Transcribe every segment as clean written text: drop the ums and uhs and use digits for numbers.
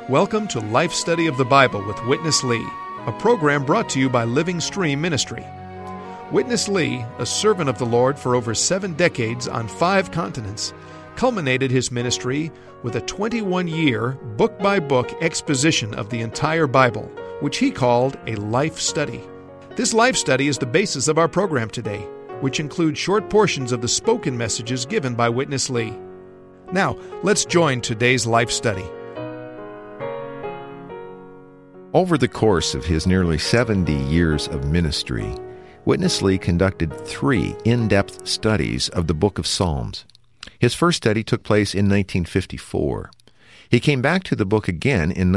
Welcome to Life Study of the Bible with Witness Lee, a program brought to you by Living Stream Ministry. Witness Lee, a servant of the Lord for over 7 decades on 5 continents, culminated his ministry with a 21-year, book-by-book exposition of the entire Bible, which he called a life study. This life study is the basis of our program today, which includes short portions of the spoken messages given by Witness Lee. Now, let's join today's life study. Over the course of his nearly 70 years of ministry, Witness Lee conducted 3 in-depth studies of the book of Psalms. His first study took place in 1954. He came back to the book again in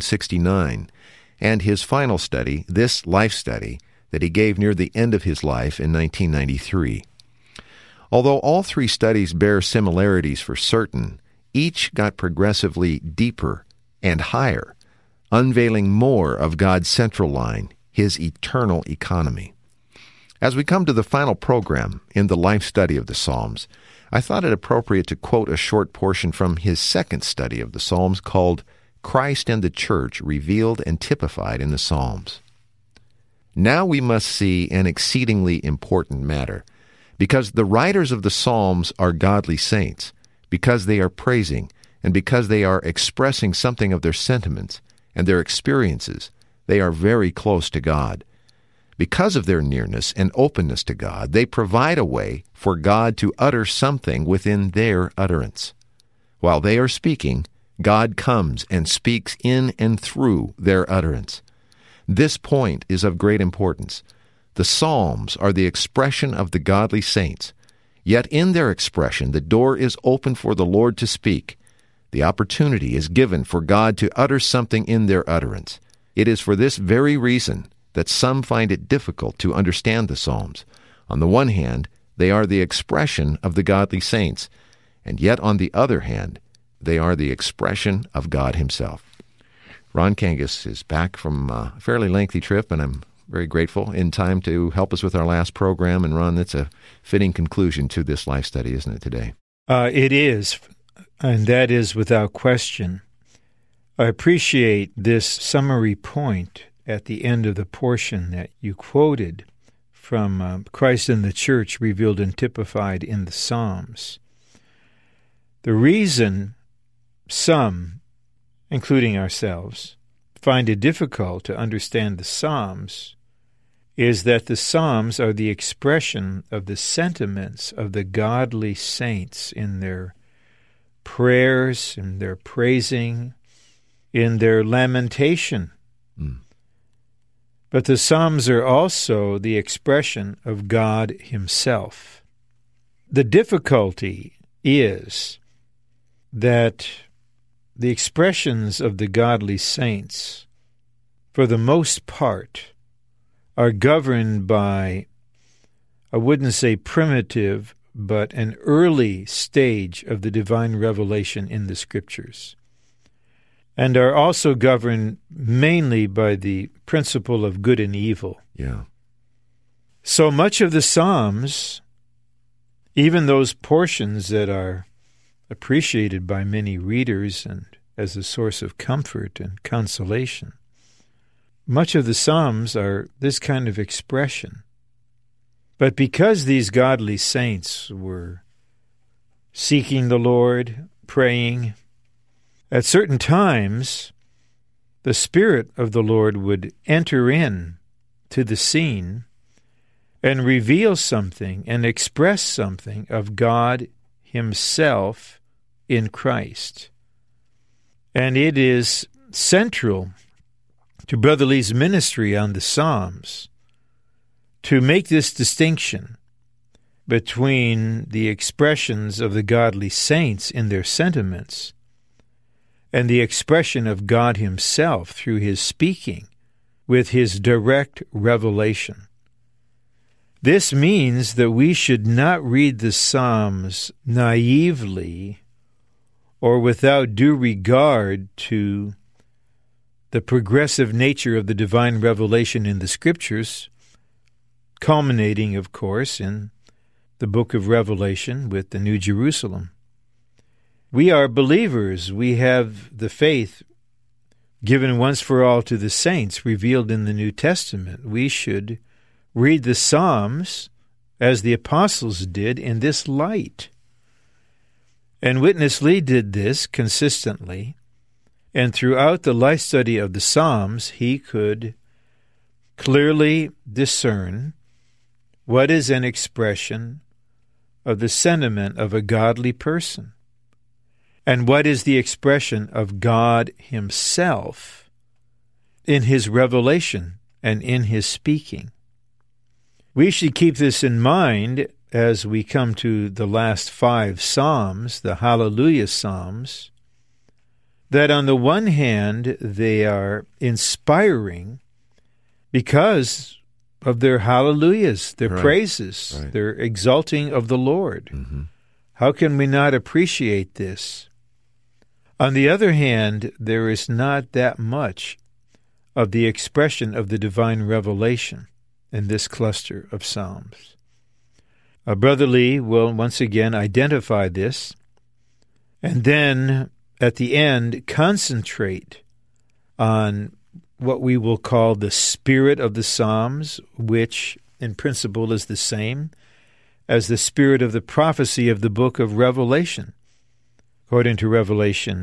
1969, and his final study, this life study, that he gave near the end of his life in 1993. Although all 3 studies bear similarities for certain, each got progressively deeper and higher, unveiling more of God's central line, His eternal economy. As we come to the final program in the life study of the Psalms, I thought it appropriate to quote a short portion from his second study of the Psalms called Christ and the Church Revealed and Typified in the Psalms. Now we must see an exceedingly important matter, because the writers of the Psalms are godly saints, because they are praising, and because they are expressing something of their sentiments and their experiences. They are very close to God. Because of their nearness and openness to God, they provide a way for God to utter something within their utterance. While they are speaking, God comes and speaks in and through their utterance. This point is of great importance. The Psalms are the expression of the godly saints, yet in their expression the door is open for the Lord to speak. The opportunity is given for God to utter something in their utterance. It is for this very reason that some find it difficult to understand the Psalms. On the one hand, they are the expression of the godly saints, and yet on the other hand, they are the expression of God Himself. Ron Kangas is back from a fairly lengthy trip, and I'm very grateful in time to help us with our last program. And Ron, that's a fitting conclusion to this life study, isn't it, today? It is, and that is without question. I appreciate this summary point at the end of the portion that you quoted from Christ and the Church Revealed and Typified in the Psalms. The reason some, including ourselves, find it difficult to understand the Psalms is that the Psalms are the expression of the sentiments of the godly saints in their prayers, in their praising, in their lamentation. But the Psalms are also the expression of God Himself. The difficulty is that the expressions of the godly saints, for the most part, are governed by, I wouldn't say primitive, but an early stage of the divine revelation in the Scriptures, and are also governed mainly by the principle of good and evil. Yeah. So much of the Psalms, even those portions that are appreciated by many readers and as a source of comfort and consolation, much of the Psalms are this kind of expression. But because these godly saints were seeking the Lord, praying, at certain times the Spirit of the Lord would enter in to the scene and reveal something and express something of God Himself in Christ. And it is central to Brother Lee's ministry on the Psalms to make this distinction between the expressions of the godly saints in their sentiments and the expression of God Himself through His speaking with His direct revelation. This means that we should not read the Psalms naively or without due regard to the progressive nature of the divine revelation in the Scriptures, culminating, of course, in the book of Revelation with the New Jerusalem. We are believers. We have the faith given once for all to the saints, revealed in the New Testament. We should read the Psalms as the apostles did in this light. And Witness Lee did this consistently, and throughout the life study of the Psalms, he could clearly discern what is an expression of the sentiment of a godly person, and what is the expression of God Himself in His revelation and in His speaking. We should keep this in mind as we come to the last 5 Psalms, the Hallelujah Psalms, that on the one hand they are inspiring because of their hallelujahs, their praises, their exalting of the Lord. Mm-hmm. How can we not appreciate this? On the other hand, there is not that much of the expression of the divine revelation in this cluster of Psalms. Brother Lee will once again identify this, and then at the end concentrate on what we will call the spirit of the Psalms, which in principle is the same as the spirit of the prophecy of the book of Revelation. According to Revelation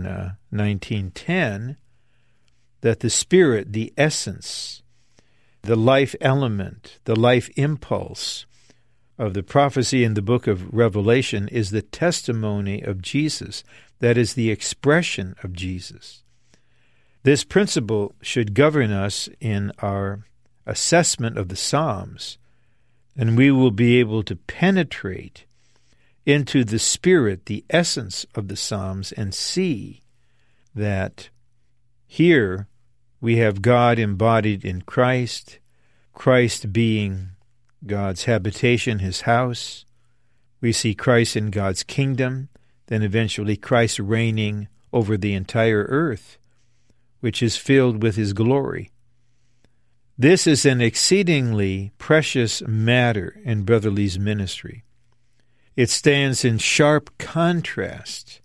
19:10, that the spirit, the essence, the life element, the life impulse of the prophecy in the book of Revelation is the testimony of Jesus. That is the expression of Jesus. This principle should govern us in our assessment of the Psalms, and we will be able to penetrate into the spirit, the essence of the Psalms, and see that here we have God embodied in Christ, Christ being God's habitation, His house. We see Christ in God's kingdom, then eventually Christ reigning over the entire earth, which is filled with His glory. This is an exceedingly precious matter in Brother Lee's ministry. It stands in sharp contrast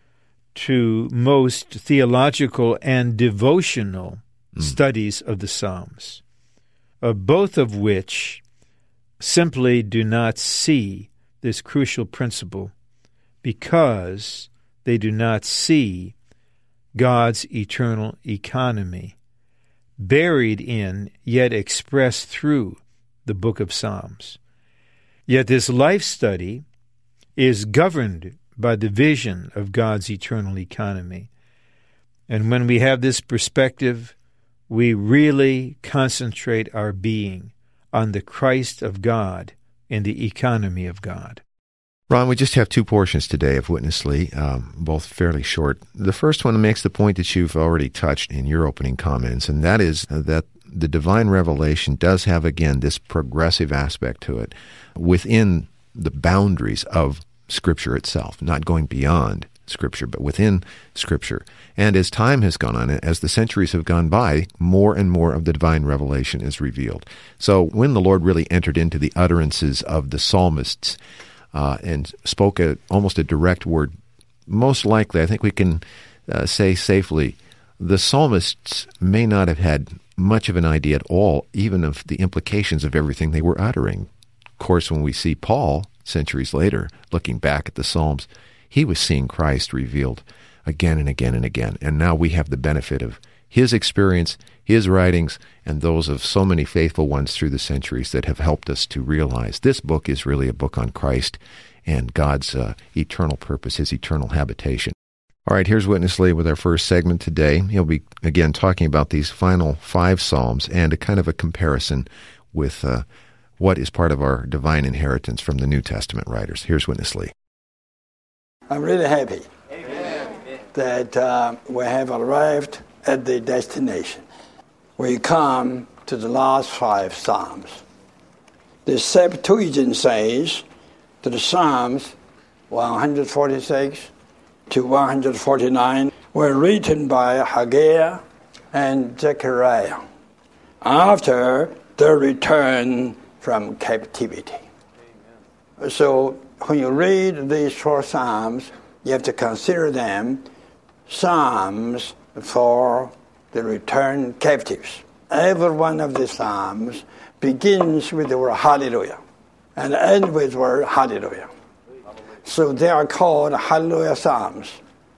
to most theological and devotional studies of the Psalms, both of which simply do not see this crucial principle because they do not see God's eternal economy buried in, yet expressed through, the book of Psalms. Yet this life study is governed by the vision of God's eternal economy. And when we have this perspective, we really concentrate our being on the Christ of God and the economy of God. Ron, we just have 2 portions today of Witness Lee, both fairly short. The first one makes the point that you've already touched in your opening comments, and that is that the divine revelation does have, again, this progressive aspect to it within the boundaries of Scripture itself, not going beyond Scripture, but within Scripture. And as time has gone on, as the centuries have gone by, more and more of the divine revelation is revealed. So when the Lord really entered into the utterances of the psalmists and spoke almost a direct word, most likely, I think we can say safely, the psalmists may not have had much of an idea at all, even of the implications of everything they were uttering. Of course, when we see Paul, centuries later, looking back at the Psalms, he was seeing Christ revealed again and again and again. And now we have the benefit of his experience, his writings, and those of so many faithful ones through the centuries that have helped us to realize this book is really a book on Christ and God's eternal purpose, His eternal habitation. All right, here's Witness Lee with our first segment today. He'll be, again, talking about these final 5 Psalms and a kind of a comparison with what is part of our divine inheritance from the New Testament writers. Here's Witness Lee. I'm really happy that we have arrived at the destination. We come to the last 5 Psalms. The Septuagint says that the Psalms 146 to 149 were written by Haggai and Zechariah after their return from captivity. So when you read these 4 Psalms, you have to consider them Psalms for the returned captives. Every one of the psalms begins with the word hallelujah and ends with the word hallelujah. So they are called hallelujah psalms.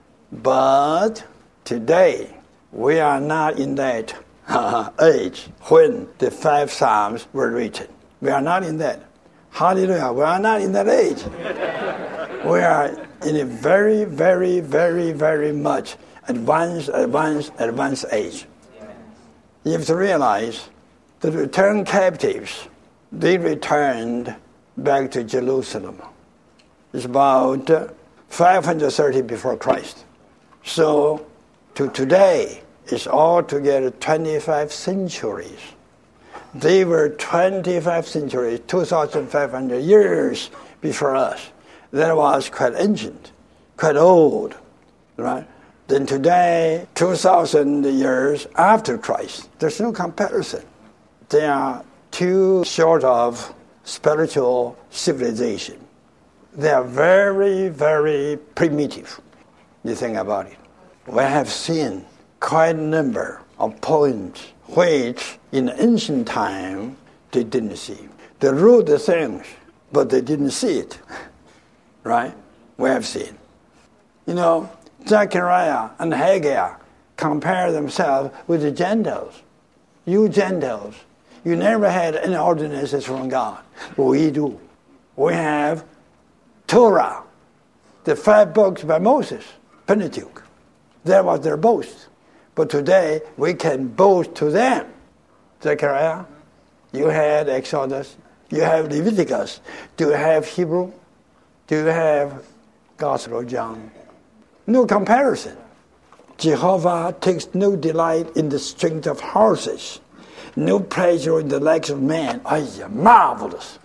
But today, we are not in that age when the 5 psalms were written. We are not in that. Hallelujah, we are not in that age. We are in a very, very, very, very much advanced age. You have to realize the returned captives, they returned back to Jerusalem. It's about 530 before Christ. So to today, it's altogether 25 centuries. They were 25 centuries, 2,500 years before us. That was quite ancient, quite old, right? Then today, 2,000 years after Christ, there's no comparison. They are too short of spiritual civilization. They are very, very primitive. You think about it. We have seen quite a number of poems which in ancient time they didn't see. They wrote the things, but they didn't see it. Right? We have seen. You know, Zechariah and Haggai compare themselves with the Gentiles. You Gentiles, you never had any ordinances from God. We do. We have Torah, the 5 books by Moses, Pentateuch. That was their boast. But today, we can boast to them. Zechariah, you had Exodus, you have Leviticus. Do you have Hebrew? Do you have Gospel of John? No comparison. Jehovah takes no delight in the strength of horses, no pleasure in the legs of man. Marvelous.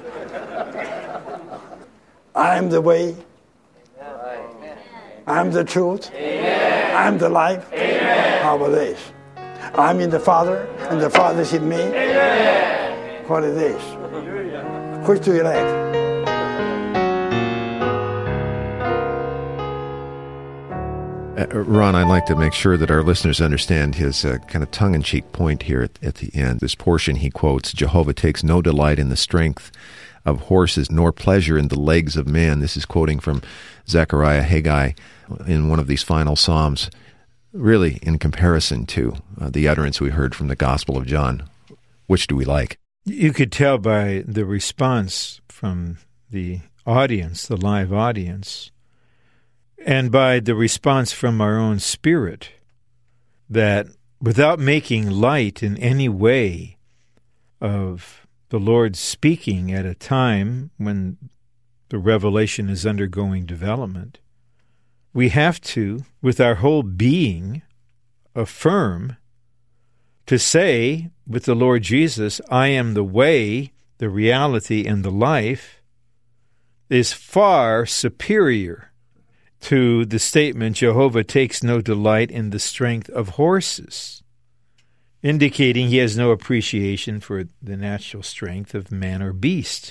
I am the way. I am the truth. Amen. I am the life. Amen. How about this? I am in the Father, and the Father is in me. Amen. What is this? Which do you like? Ron, I'd like to make sure that our listeners understand his kind of tongue-in-cheek point here at the end. This portion he quotes, Jehovah takes no delight in the strength of horses, nor pleasure in the legs of man. This is quoting from Zechariah, Haggai, in one of these final Psalms, really in comparison to the utterance we heard from the Gospel of John. Which do we like? You could tell by the response from the audience, the live audience, and by the response from our own spirit, that without making light in any way of the Lord speaking at a time when the revelation is undergoing development, we have to, with our whole being, affirm to say with the Lord Jesus, I am the way, the reality, and the life, is far superior to the statement, Jehovah takes no delight in the strength of horses, indicating he has no appreciation for the natural strength of man or beast.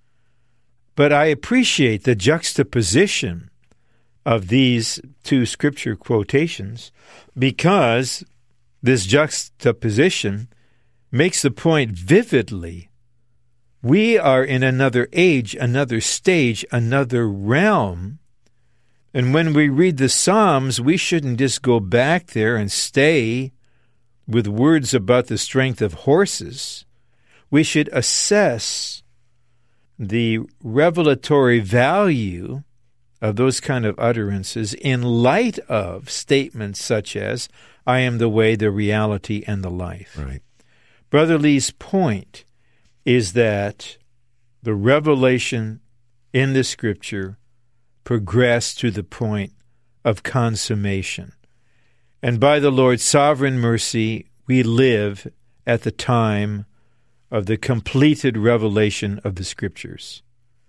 But I appreciate the juxtaposition of these 2 scripture quotations because this juxtaposition makes the point vividly. We are in another age, another stage, another realm. And when we read the Psalms, we shouldn't just go back there and stay with words about the strength of horses. We should assess the revelatory value of those kind of utterances in light of statements such as, I am the way, the reality, and the life. Right. Brother Lee's point is that the revelation in the Scripture progressed to the point of consummation. And by the Lord's sovereign mercy, we live at the time of the completed revelation of the Scriptures.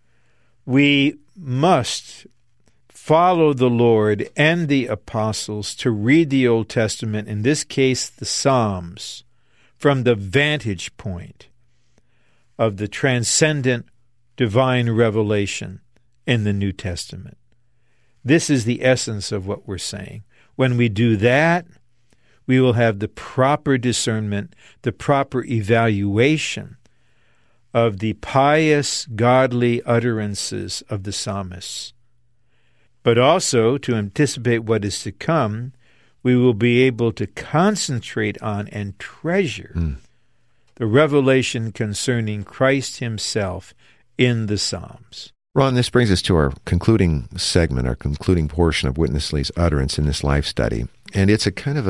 We must follow the Lord and the apostles to read the Old Testament, in this case the Psalms, from the vantage point of the transcendent divine revelation in the New Testament. This is the essence of what we're saying. When we do that, we will have the proper discernment, the proper evaluation of the pious, godly utterances of the psalmists. But also, to anticipate what is to come, we will be able to concentrate on and treasure the revelation concerning Christ himself in the Psalms. Ron, this brings us to our concluding segment, our concluding portion of Witness Lee's utterance in this life study. And it's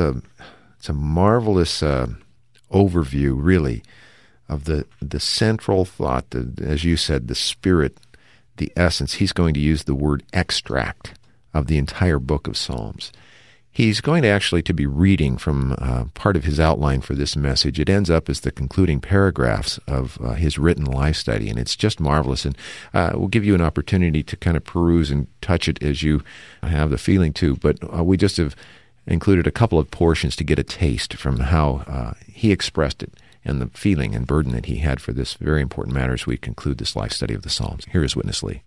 a marvelous overview, really, of the central thought, as you said, the spirit, the essence. He's going to use the word extract of the entire book of Psalms. He's going to actually be reading from part of his outline for this message. It ends up as the concluding paragraphs of his written life study, and it's just marvelous. And we'll give you an opportunity to kind of peruse and touch it as you have the feeling to. But we just have included a couple of portions to get a taste from how he expressed it and the feeling and burden that he had for this very important matter as we conclude this life study of the Psalms. Here is Witness Lee.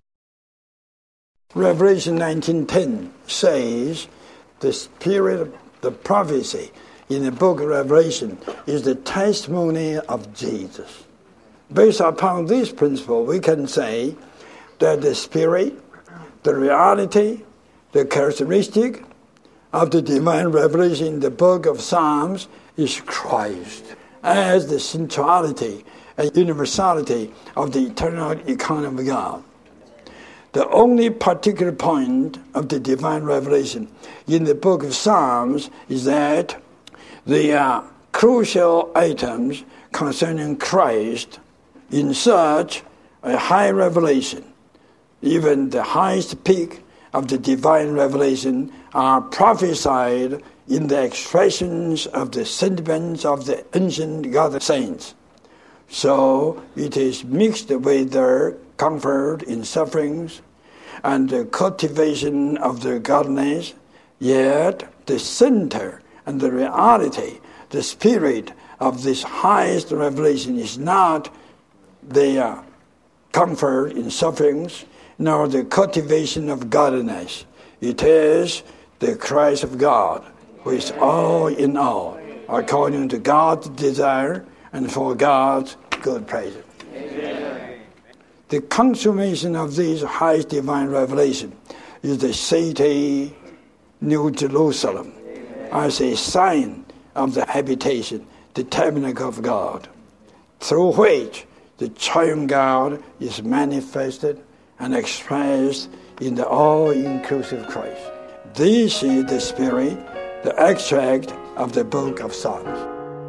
Revelation 19:10 says, the spirit of the prophecy in the book of Revelation is the testimony of Jesus. Based upon this principle, we can say that the spirit, the reality, the characteristic of the divine revelation in the book of Psalms is Christ as the centrality and universality of the eternal economy of God. The only particular point of the divine revelation in the book of Psalms is that the crucial items concerning Christ in such a high revelation, even the highest peak of the divine revelation, are prophesied in the expressions of the sentiments of the ancient God saints. So it is mixed with their comfort in sufferings and the cultivation of their godliness, yet the center and the reality, the spirit of this highest revelation is not the comfort in sufferings, nor the cultivation of godliness. It is the Christ of God, who is all in all, according to God's desire and for God's good pleasure. Amen. The consummation of this highest divine revelation is the city, New Jerusalem, as a sign of the habitation, the tabernacle of God, through which the triune God is manifested and expressed in the all-inclusive Christ. This is the spirit, the extract of the book of Psalms.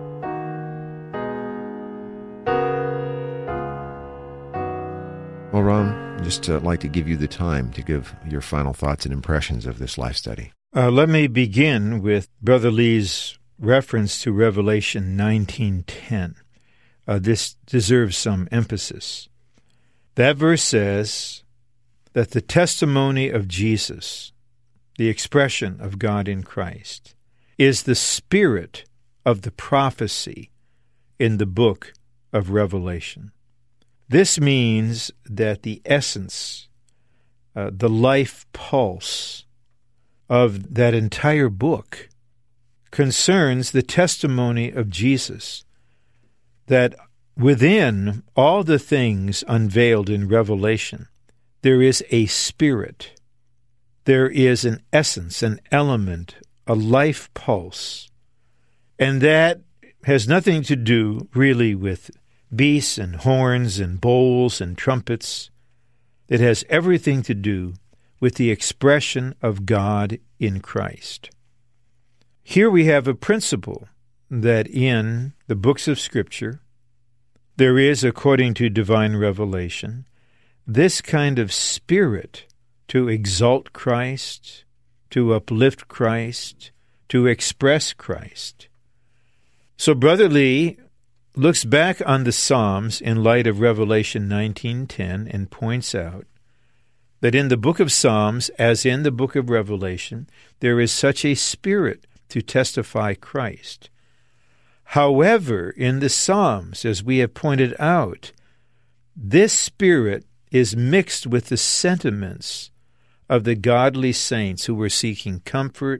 Well, Ron, just like to give you the time to give your final thoughts and impressions of this life study. Let me begin with Brother Lee's reference to Revelation 19:10. This deserves some emphasis. That verse says that the testimony of Jesus, the expression of God in Christ, is the spirit of the prophecy in the book of Revelation. This means that the essence, the life pulse of that entire book concerns the testimony of Jesus, that within all the things unveiled in Revelation, there is a spirit, there is an essence, an element, a life pulse, and that has nothing to do really with beasts and horns and bowls and trumpets. It has everything to do with the expression of God in Christ. Here we have a principle that in the books of Scripture, there is, according to divine revelation, this kind of spirit to exalt Christ, to uplift Christ, to express Christ. So Brother Lee looks back on the Psalms in light of Revelation 19:10 and points out that in the book of Psalms, as in the book of Revelation, there is such a spirit to testify Christ. However, in the Psalms, as we have pointed out, this spirit is mixed with the sentiments of the godly saints who were seeking comfort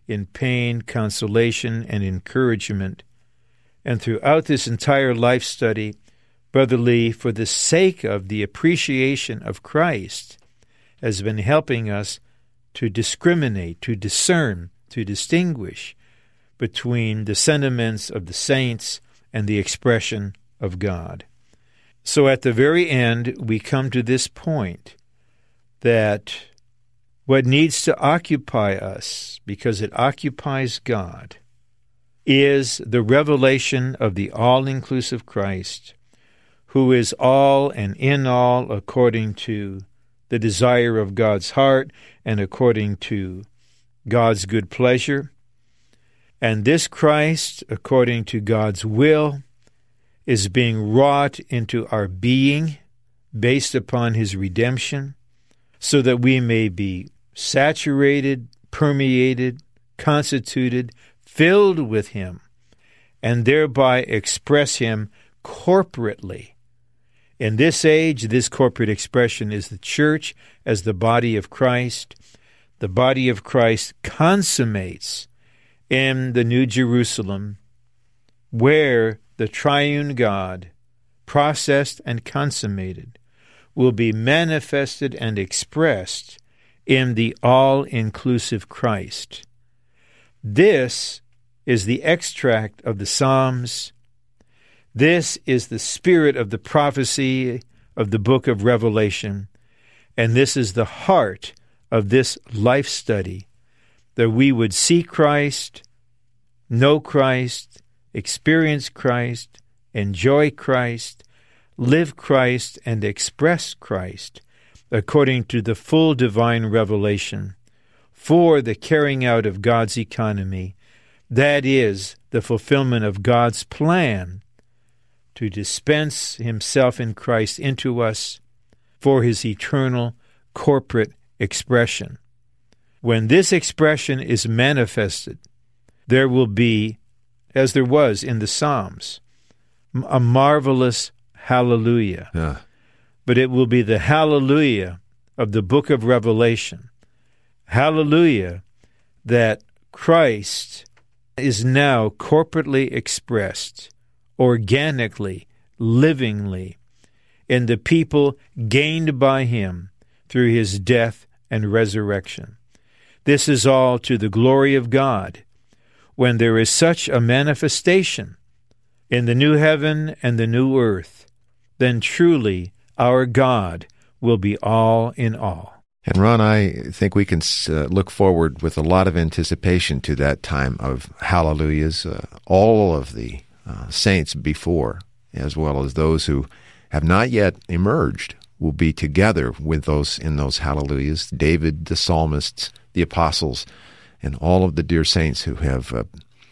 in pain, consolation, and encouragement. And throughout this entire life study, Brother Lee, for the sake of the appreciation of Christ, has been helping us to discriminate, to discern, to distinguish between the sentiments of the saints and the expression of God. So at the very end, we come to this point that what needs to occupy us, because it occupies God, is the revelation of the all-inclusive Christ, who is all and in all according to the desire of God's heart and according to God's good pleasure. And this Christ, according to God's will, is being wrought into our being based upon his redemption, so that we may be saturated, permeated, constituted, filled with him, and thereby express him corporately. In this age, this corporate expression is the church as the body of Christ. The body of Christ consummates in the New Jerusalem, where the triune God, processed and consummated, will be manifested and expressed in the all-inclusive Christ. This is the extract of the Psalms. This is the spirit of the prophecy of the book of Revelation, and this is the heart of this life study, that we would see Christ, know Christ, experience Christ, enjoy Christ, live Christ, and express Christ according to the full divine revelation for the carrying out of God's economy, that is, the fulfillment of God's plan to dispense himself in Christ into us for his eternal corporate expression. When this expression is manifested, there will be, as there was in the Psalms, a marvelous hallelujah. Yeah. But it will be the hallelujah of the book of Revelation. Hallelujah that Christ is now corporately expressed, organically, livingly, in the people gained by him through his death and resurrection. This is all to the glory of God. When there is such a manifestation in the new heaven and the new earth, then truly our God will be all in all. And Ron, I think we can look forward with a lot of anticipation to that time of hallelujahs. All of the saints before, as well as those who have not yet emerged, will be together with those in those hallelujahs. David, the psalmists, the apostles, and all of the dear saints who have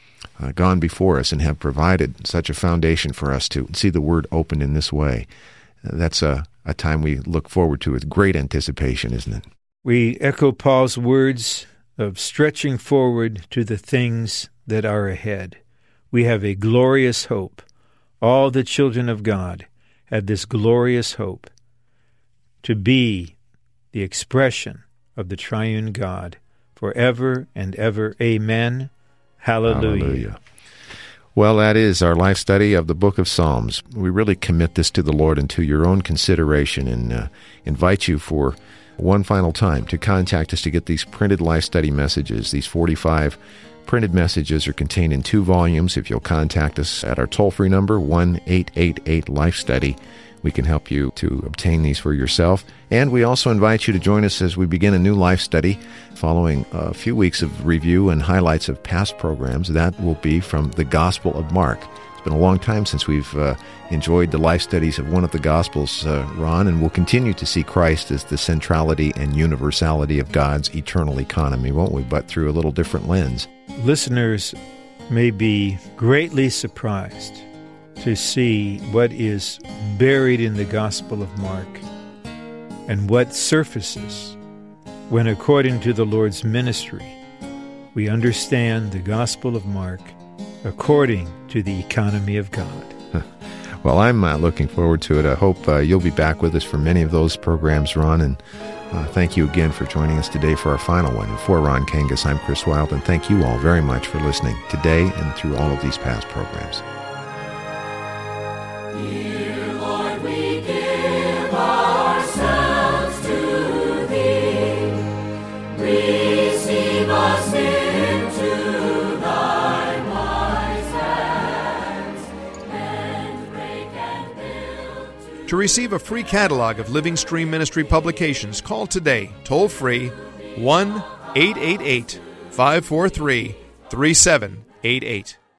gone before us and have provided such a foundation for us to see the Word opened in this way. That's a time we look forward to with great anticipation, isn't it? We echo Paul's words of stretching forward to the things that are ahead. We have a glorious hope. All the children of God have this glorious hope to be the expression of the triune God forever and ever. Amen. Hallelujah. Hallelujah. Well, that is our life study of the book of Psalms. We really commit this to the Lord and to your own consideration, and invite you for one final time to contact us to get these printed life study messages. These 45 printed messages are contained in 2 volumes. If you'll contact us at our toll-free number, 1-888-LIFE-STUDY, we can help you to obtain these for yourself. And we also invite you to join us as we begin a new life study following a few weeks of review and highlights of past programs. That will be from the Gospel of Mark. It's been a long time since we've enjoyed the life studies of one of the Gospels, Ron, and we'll continue to see Christ as the centrality and universality of God's eternal economy, won't we? But through a little different lens. Listeners may be greatly surprised to see what is buried in the Gospel of Mark and what surfaces when, according to the Lord's ministry, we understand the Gospel of Mark according to the economy of God. Well, I'm looking forward to it. I hope you'll be back with us for many of those programs, Ron, and Thank you again for joining us today for our final one. And for Ron Kangas, I'm Chris Wilde, and thank you all very much for listening today and through all of these past programs. Dear Lord, we give ourselves to Thee. Receive us into Thy wise hands, and break and build. To receive a free catalog of Living Stream Ministry publications, call today, toll-free, 1-888-543-3788.